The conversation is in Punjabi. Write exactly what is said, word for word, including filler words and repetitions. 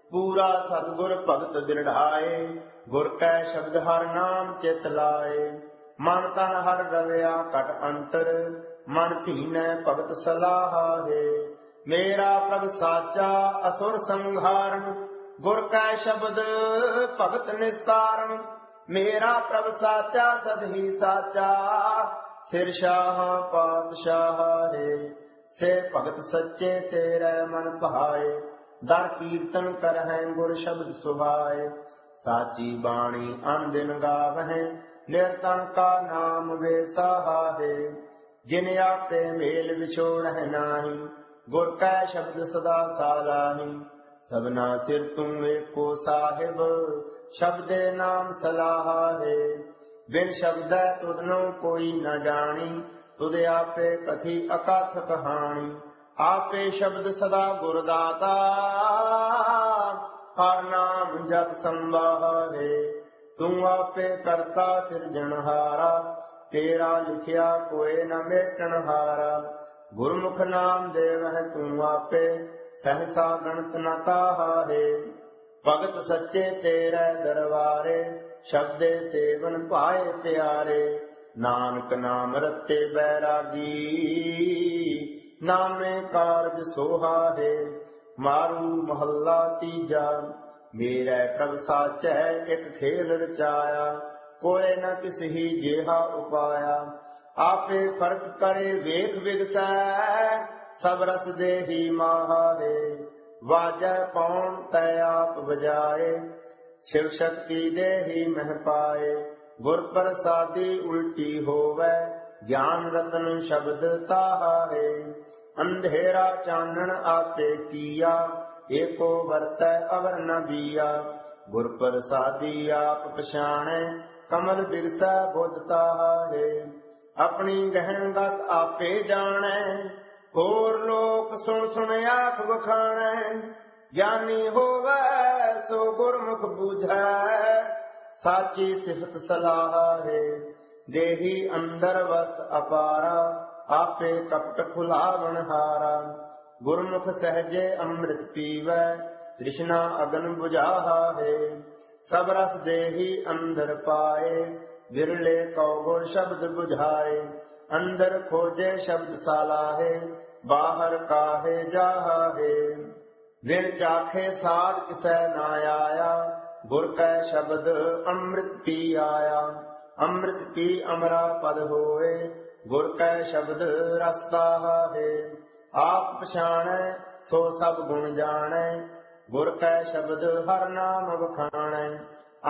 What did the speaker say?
ਪੂਰਾ ਸਤਿਗੁਰ ਭਗਤ ਬਿਰੜਾਏ, ਗੁਰ ਕੈ ਸ਼ਬਦ ਹਰ ਨਾਮ ਚਿਤ ਲਾਏ। ਮਨ ਤਨ ਹਰ ਰਵਿਆ ਘਟ ਅੰਤਰ, ਮਨ ਭੀਨੈ ਭਗਤ ਸਲਾਹੇ। ਮੇਰਾ ਪ੍ਰਭ ਸਾਚਾ ਅਸੁਰ ਸੰਘਾਰਨ, ਗੁਰ ਕੈ ਸ਼ਬਦ ਭਗਤ ਨਿਸਤਾਰਨ। ਮੇਰਾ ਪ੍ਰਭ ਸਾਚਾ ਸਦ ਹੀ ਸਾਚਾ, ਸਿਰ ਸ਼ਾਹ ਪਾਤਸ਼ਾਹ ਹੈ। ਸੇ ਭਗਤ ਸੱਚੇ ਤੇਰੇ ਮਨ ਭਾਏ, ਦਰ ਕੀਰਤਨ ਕਰਹਿ ਗੁਰ ਸ਼ਬਦ ਸੁਹਾਏ। ਸਾਚੀ ਬਾਣੀ ਅਨ ਦਿਨ ਗਾਵਹਿ, ਨਿਰਤਨ ਕਾ ਨਾਮ ਵੇ ਸਹਾਏ। ਜਿਨ ਆਪੇ ਮੇਲ ਵਿਛੋੜਹਿ ਨਾਹੀ, ਗੁਰ ਕੈ ਸ਼ਬਦ ਸਦਾ ਸਾਲਾਹੀ। ਸਭਨਾ ਸਿਰ ਤੂੰ ਏਕੋ ਸਾਹਿਬ, ਸ਼ਬਦੇ ਨਾਮ ਸਲਾਹੇ। ਬਿਨ ਸ਼ਬਦੈ ਤੁਧਨੋ ਕੋਈ ਨ ਜਾਣੀ, ਤੁਧ ਆਪੇ ਕਥੀ ਅਕਥ ਕਹਾਣੀ। ਆਪੇ ਸ਼ਬਦ ਸਦਾ ਗੁਰ ਦਾਤਾ, ਹਰ ਨਾਮ ਜਪ ਸੰਭਾਲੇ। ਤੂੰ ਆਪੇ ਕਰਤਾ ਸਿਰਜਣਹਾਰਾ, ਤੇਰਾ ਲਿਖਿਆ ਕੋਇ ਨ ਮੇਟਣ ਹਾਰਾ। ਗੁਰਮੁਖ ਨਾਮ ਦੇਵਹਿ ਤੂੰ ਆਪੇ, ਸਹਸਾ ਗਣਤ ਨ ਤਾਹਾਰੇ। ਭਗਤ ਸੱਚੇ ਤੇਰੇ ਦਰਬਾਰੇ, ਸ਼ਬਦੇ ਸੇਵਨ ਪਾਏ ਪਿਆਰੇ। ਨਾਨਕ ਨਾਮ ਰਤੇ ਬੈਰਾਗੀ, ਨਾਮੇ ਕਾਰਜ ਸੋਹਾਰੇ। ਮਾਰੂ ਮਹੱਲਾ ਤੀਜਾ। ਮੇਰੇ ਪ੍ਰਭ ਸਾਚੈ ਇਕ ਖੇਲ ਰਚਾਇਆ, ਕੋਇ ਨ ਕਿਸਹੀ ਜਿਹਾ ਉਪਾਇਆ। ਆਪੇ ਫਰਕ ਕਰੇ ਵੇਖ ਵਿਗਸੈ, ਸਭ ਰਸ ਦੇਹੀ ਮਾਹਾਰੇ। ਵਾਜੈ ਪਉਣ ਤੈ ਆਪ ਬਜਾਏ, ਸ਼ਿਵ ਸ਼ਕਤੀ ਦੇਹੀ ਮਹਿ ਪਾਏ। ਗੁਰ ਪ੍ਰਸਾਦੀ ਉਲਟੀ ਹੋਵੈ, ਗਿਆਨ ਰਤਨ ਸ਼ਬਦ ਤਾਹਾਰੇ। ਅੰਧੇਰਾ ਚਾਨਣ ਆਪੇ ਕੀਆ, ਏਕੋ ਵਰਤੈ ਅਵਰ ਨ ਬੀਆ। ਗੁਰ ਪ੍ਰਸਾਦੀ ਆਪ ਪਛਾਣੈ, ਕਮਲ ਬਿਰਸੈ ਬੁੱਧ ਤਾਹਾਰੇ। ਆਪਣੀ ਗਹਿਣ ਗਤ ਆਪੇ ਜਾਣੈ, ਹੋਰ ਲੋਕ ਸੁਣ ਸੁਣ ਆਖ ਵਖਾਣੈ। ਗਿਆਨੀ ਹੋਵੈ ਸੋ ਗੁਰਮੁਖ ਬੂਝੈ, ਸਾਚੀ ਸਿਫਤ ਸਲਾਹੇ। ਦੇਹੀ ਅੰਦਰ ਵਸ ਅਪਾਰਾ, ਆਪੇ ਕਪਟ ਖੁਲਾਵਣ ਹਾਰਾ। ਗੁਰਮੁਖ ਸਹਜੇ ਅੰਮ੍ਰਿਤ ਪੀਵੈ, ਤ੍ਰਿਸ਼ਨਾ ਅਗਨ ਬੁਝਾਹੇ। ਸਭ ਰਸ ਦੇਹੀ ਅੰਦਰ ਪਾਏ, ਵਿਰਲੇ ਕਉ ਗੁਰ ਸ਼ਬਦ ਬੁਝਾਏ। ਅੰਦਰ ਖੋਜੇ ਸ਼ਬਦ ਸਾਲਾਹੇ, ਬਾਹਰ ਕਾਹੇ ਜਾਹੇ। ਵਿਣ ਚਾਖੇ ਸਾਧ ਕਿਸੈ ਨਾ ਆਇਆ, ਗੁਰ ਕੈ ਸ਼ਬਦ ਅੰਮ੍ਰਿਤ ਪੀ ਆਇਆ। ਅੰਮ੍ਰਿਤ ਪੀ ਅਮਰਾ ਪਦ ਹੋਏ, ਗੁਰ ਕੈ ਸ਼ਬਦ ਰਸ ਤਾਹਾਏ। ਆਪ ਪਛਾਣੈ ਸੋ ਸਭ ਗੁਣ ਜਾਣੈ, ਗੁਰ ਕੈ ਸ਼ਬਦ ਹਰ ਨਾਮ ਵਖਾਣੈ।